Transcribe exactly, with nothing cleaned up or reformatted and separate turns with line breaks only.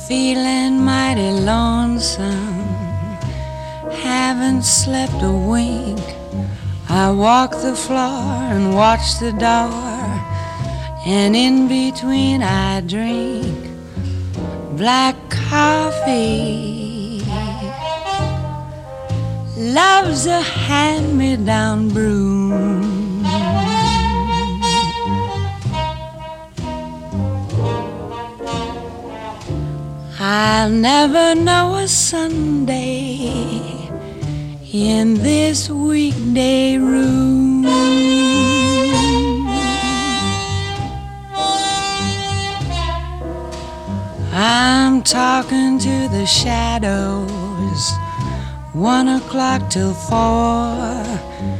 Feeling mighty lonesome, haven't slept a wink. I walk the floor and watch the door, and in between I drink black coffee. Love's a hand-me-down broom. I'll never know a Sunday in this weekday room. I'm talking to the shadows, one o'clock till four.